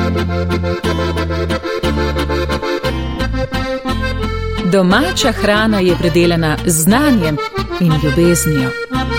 Domača hrana je predelana z znanjem in ljubeznijo.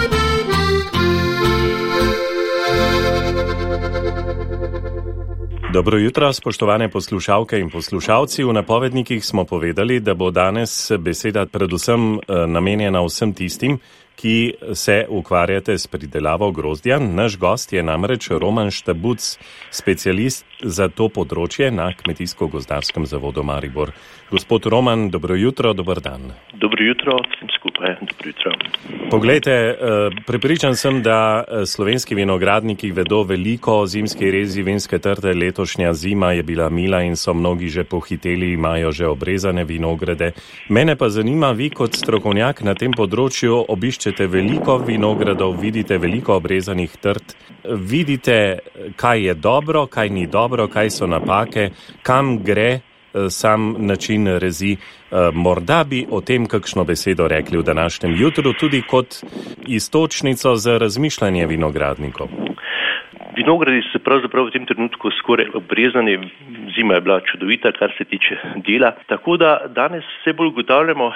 Dobro jutro, spoštovane poslušalke in poslušalci. V napovednikih smo povedali, da bo danes beseda predvsem namenjena vsem tistim, ki se ukvarjate s pridelavo grozdja. Naš gost je namreč Roman Štabuc, specialist za to področje na Kmetijsko-gozdarskem zavodu Maribor. Gospod Roman, dobro jutro, dober dan. Dobro jutro, vsem skupaj, dobro jutro. Poglejte, prepričan sem, da slovenski vinogradniki vedo veliko o zimski rezi vinske trte. Letošnja zima je bila mila in so mnogi že pohiteli, imajo že obrezane vinograde. Mene pa zanima, vi kot strokovnjak na tem področju obiščete veliko vinogradov, vidite veliko obrezanih trt, vidite, kaj je dobro, kaj ni dobro, kaj so napake, kam gre sam način rezi. Morda bi o tem kakšno besedo rekli v današnjem jutru, tudi kot iztočnico za razmišljanje vinogradnikov. Vinogradi so pravzaprav v tem trenutku skoraj obrezani, zima je bila čudovita, kar se tiče dela. Tako da danes vse bolj ugotavljamo,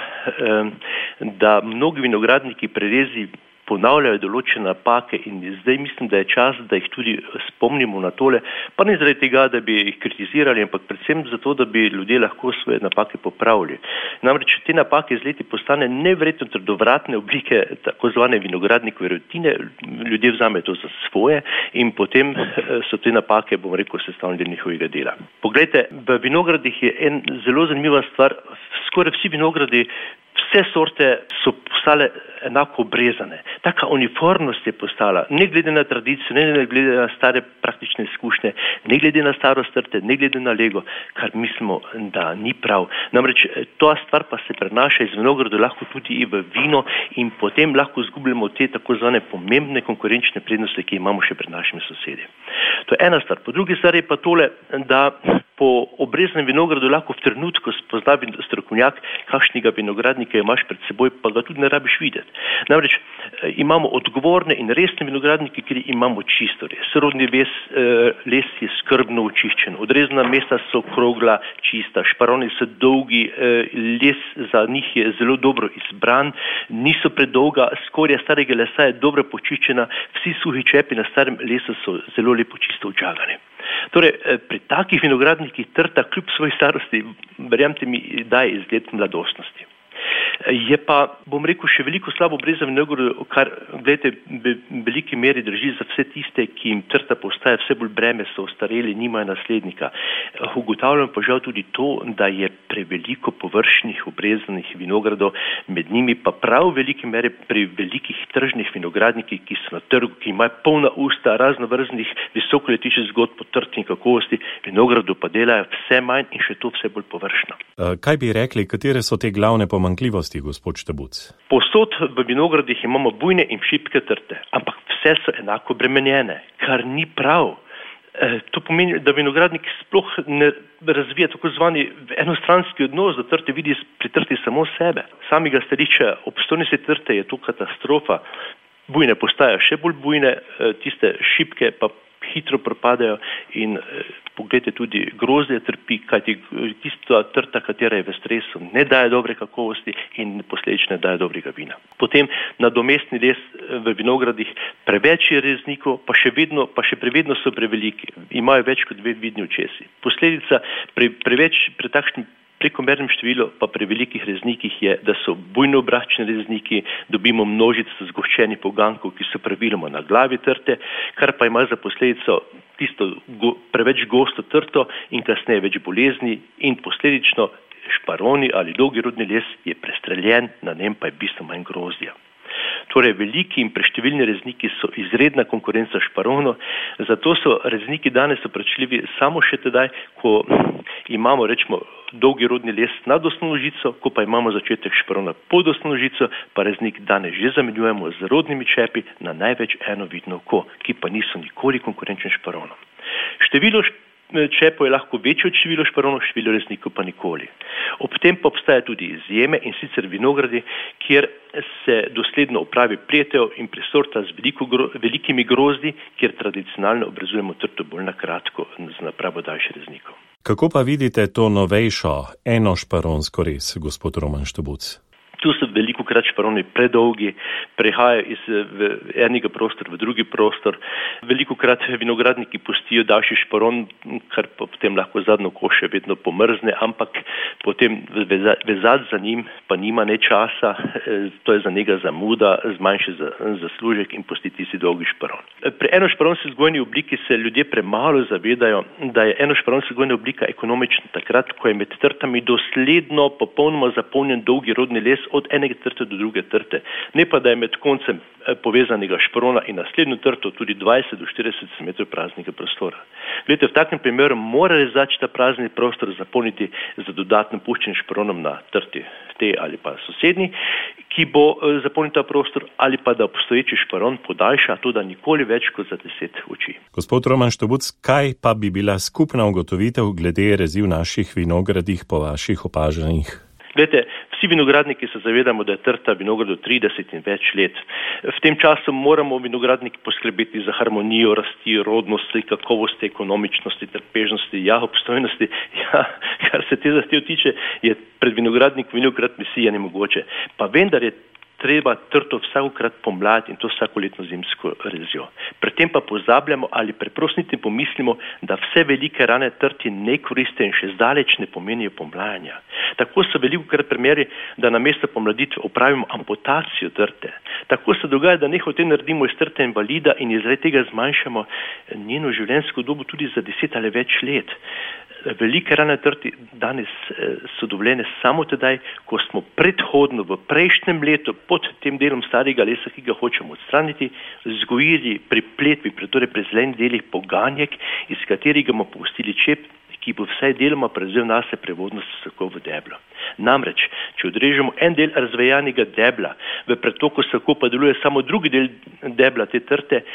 da mnogi vinogradniki pri rezi ponavljajo določene napake in zdaj mislim, da je čas, da jih tudi spomnimo na tole, pa ne zaradi tega, da bi jih kritizirali, ampak predvsem zato, da bi ljudje lahko svoje napake popravili. Namreč te napake z leti postane neverjetno trdovratne oblike tako zvane vinogradnikove rutine, ljudje vzamejo to za svoje in potem so te napake, bom rekel, sestavni del njihovega dela. Poglejte, v vinogradih je en zelo zanimiva stvar, skoraj vsi vinogradi, vse sorte so postale enako obrezane. Taka uniformnost je postala, ne glede na tradicijo, ne glede na stare praktične izkušnje, ne glede na starost trte, ne glede na lego, kar mislimo, da ni prav. Namreč ta stvar pa se prenaša iz vinogradu lahko tudi v vino in potem lahko izgubljamo te tako zvane pomembne konkurenčne prednosti, ki imamo še pred našimi sosedi. To je ena stvar. Po drugi stvari je pa tole, da po obrezanem vinogradu lahko v trenutku spozna strokovnjak, kakšnega vinogradnika imaš pred seboj, pa ga tudi ne rabiš videti. Namreč imamo odgovorne in resne vinogradnike, kjer imamo čisto les. Sorodni les je skrbno očiščen, odrezana mesta so okrogla, čista, šparoni so dolgi, les za njih je zelo dobro izbran, niso predolga, skorja starega lesa je dobro počiščena, vsi suhi čepi na starem lesu so zelo lepo čisto odžagani. Torej, pri takih vinogradnikih trta kljub svoji starosti, verjamte mi, daje izgled mladostnosti. Je pa, bom rekel, še veliko slabo obreza vinogradov, kar, gledajte, v veliki meri drži za vse tiste, ki jim trta postaja vse bolj breme, so ostareli, nimajo naslednika. Ugotavljam pa žal tudi to, da je preveliko površnih obrezanih vinogradov, med njimi pa prav v veliki meri pri velikih tržnih vinogradnikih, ki so na trgu, ki imajo polna usta raznovrstnih visoko letečih zgodb po trti in kakovosti, vinogradov pa delajo vse manj in še to vse bolj površno. Kaj bi rekli, katere so te glavne pomanjkljivosti, gospod Štabuc? Povsod v vinogradih imamo bujne in šibke trte, ampak vse so enako bremenjene, kar ni prav. To pomeni, da vinogradnik sploh ne razvija tako zvani enostranski odnos do trte, vidi pri trti samo sebe. Samega stališča obstojnosti trte je to katastrofa. Bujne postajajo še bolj bujne, tiste šibke pa hitro propadajo in pogledajte tudi grozdje trpi, kajti tista trta, katera je v stresu, ne daje dobre kakovosti in posledično daje dobrega vina. Potem nadomestni les v vinogradih, preveč je reznikov, pa še prevedno so preveliki, imajo več kot 2 vidni očesi. Posledica pri takšnem prekomernem številu pa pri velikih reznikih je, da so bujno obraščeni rezniki, dobimo množico zgoščenih pogankov, ki so praviloma na glavi trte, kar pa ima za posledico tisto preveč gosto trto in kasneje več bolezni in posledično šparoni ali dolgi rodni les je prestreljen, na njem pa je bistveno manj grozdja. Torej, veliki in preštevilni rezniki so izredna konkurenca šparono, zato so rezniki danes opračljivi samo še tedaj, ko imamo, rečemo, dolgi rodni les nad osnovno žico, ko pa imamo začetek šparona pod osnovno žico, pa reznik danes že zamenjujemo z rodnimi čepi na največ eno vidno oko, ki pa niso nikoli konkurenčni šparonom. Število čepov je lahko večje od število šperonov, število reznikov pa nikoli. Ob tem pa obstaja tudi izjeme, in sicer vinogradi, kjer se dosledno upravi pletejo in presorta z velikimi grozdi, kjer tradicionalno obrezujemo trto bolj na kratko z napravo daljše reznikov. Kako pa vidite to novejšo enošperonsko rez, gospod Roman Štobuc? Tu so veliko krat šperoni predolgi, prehajajo iz enega prostora v drugi prostor. Veliko krat vinogradniki pustijo daljši šperon, kar pa potem lahko zadnjo košče vedno pomrzne, ampak potem vezati za njim pa nima ne časa, to je za njega zamuda, zmanjši zaslužek in pustiti si dolgi šperon. Pri enošperonski vzgojni obliki se ljudje premalo zavedajo, da je enošperonska vzgojna oblika ekonomična takrat, ko je med trtami dosledno popolnoma zapolnjen dolgi rodni les od enega trte do druge trte. Ne pa, da je med koncem povezanega šperona in naslednjo trto tudi 20 do 40 cm praznega prostora. Glede, v takem primeru mora rezač ta prazni prostor zapolniti z dodatnim puščenim šperonom na trti te ali pa sosednji, ki bo zapolnil ta prostor, ali pa da obstoječi šperon podaljša, to da nikoli več kot za 10 oči. Gospod Roman Štobuc, kaj pa bi bila skupna ugotovitev glede rezi v naših vinogradih po vaših opažanjih? Glede, vsi vinogradniki se zavedamo, da je trta vinogradu 30 in več let. V tem času moramo vinogradniki poskrbeti za harmonijo rasti, rodnosti, kakovosti, ekonomičnosti, trpežnosti, obstojnosti. Kar se te zahtev tiče, je pred vinogradnikom vinograd misija nemogoče. Pa vendar je treba trto vsakokrat pomladi in to vsakoletno zimsko rezijo. Pri tem pa pozabljamo ali preprosto niti pomislimo, da vse velike rane trti ne koriste in še zdaleč ne pomenijo pomlajanja. Tako so velikokrat primeri, da namesto pomladitve opravimo amputacijo trte. Tako se dogaja, da nehote naredimo iz trte invalida in zaradi tega zmanjšamo njeno življenjsko dobo tudi za 10 ali več let. Velike rane trti danes so dovoljene samo tedaj, ko smo predhodno v prejšnjem letu pod tem delom starega lesa, ki ga hočemo odstraniti, vzgojili pri pletvi, torej pri zelenih delih poganjek, iz katerega bomo pustili čep, ki bo vsaj deloma prevzel nase prevodnost sokov v deblo. Namreč, če odrežemo en del razvejanega debla, v pretoku sokov pa deluje samo drugi del debla te trte,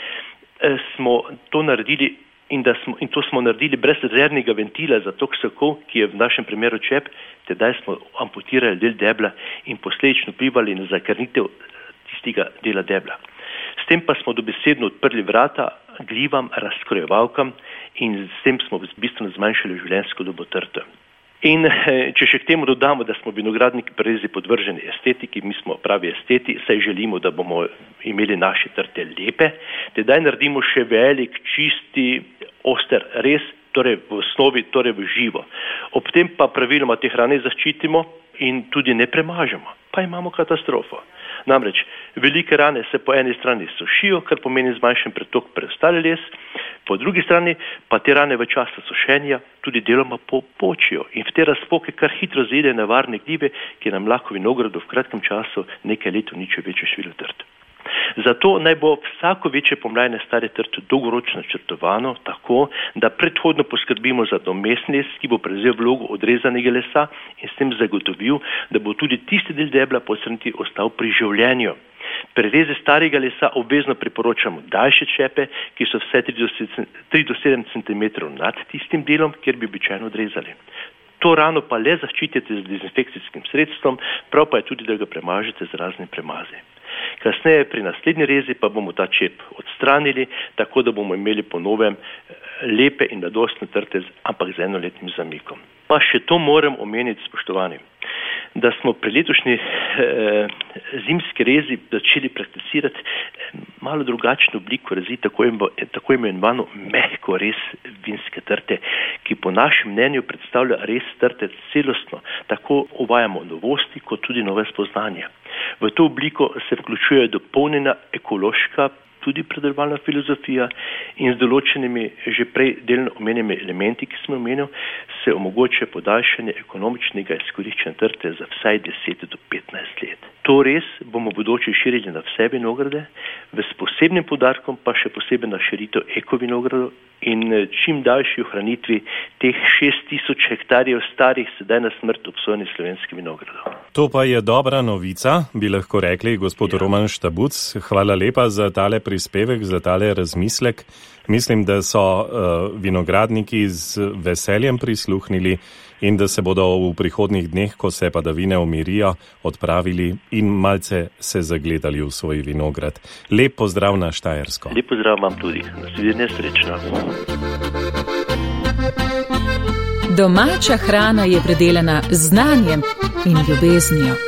smo to naredili in to smo naredili brez rezervnega ventila za tok sokov, ki je v našem primeru čep, tedaj smo amputirali del debla in posledično vplivali na zakrnitev tistega dela debla. S tem pa smo dobesedno odprli vrata glivam, razkrojevalkam in s tem smo bistveno zmanjšali življenjsko dobo trte. In če še k temu dodamo, da smo vinogradniki pri rezi podvrženi estetiki, mi smo pravi esteti, saj želimo, da bomo imeli naše trte lepe, tedaj naredimo še velik, čisti, oster rez, torej v osnovi, torej v živo. Ob tem pa praviloma te hrane zaščitimo in tudi ne premažemo, pa imamo katastrofo. Namreč, velike rane se po eni strani sušijo, kar pomeni zmanjšen pretok preostali les, po drugi strani pa te rane v času sušenja tudi deloma počijo in v te razpoke kar hitro zaide nevarne glive, ki nam lahko vinogradu v kratkem času nekaj let uničijo večje število trt. Zato naj bo vsako večje pomlajanje stare trte dolgoročno načrtovano tako, da predhodno poskrbimo za domestni les, ki bo prevzel vlogo odrezanega lesa in s tem zagotovil, da bo tudi tisti del debla po srniti ostal pri življenju. Pri rezi starega lesa obvezno priporočamo daljše čepe, ki so vse 3 do 7 cm nad tistim delom, kjer bi običajno odrezali. To rano pa le zaščitite z dezinfekcijskim sredstvom, prav pa je tudi, da ga premažete z raznimi premazi. Kasneje pri naslednji rezi pa bomo ta čep odstranili, tako da bomo imeli po novem lepe in mladostne trte, ampak z enoletnim zamikom. Pa še to moram omeniti, spoštovani, da smo pri letošnji zimski rezi začeli prakticirati malo drugačno obliko rezi, tako imenovano mehko rez vinske trte, ki po našem mnenju predstavlja rez trte celostno. Tako uvajamo novosti, kot tudi nove spoznanja. V to obliko se vključuje dopolnjena ekološka, tudi predelovalna filozofija in z določenimi že prej delno omenjenimi elementi, ki smo omenili, se omogoča podaljšanje ekonomičnega izkoriščanja trte za vsaj 10 do 15 let. To res bomo bodoče širili na vse vinograde, s posebnim poudarkom pa še posebej na širitev ekovinogradov in čim daljši ohranitvi teh 6000 hektarjev starih, sedaj na smrt obsojenih slovenskih vinogradov. To pa je dobra novica, bi lahko rekli, gospod Roman Štabuc. Hvala lepa za tale prispevek, za tale razmislek. Mislim, da so vinogradniki z veseljem prisluhnili in da se bodo v prihodnjih dneh, ko se padavine umirijo, odpravili in malce se zagledali v svoj vinograd. Lep pozdrav na Štajersko. Lep pozdrav vam tudi. Nasvidenje, srečno. Domača hrana je predelana z znanjem in ljubeznijo.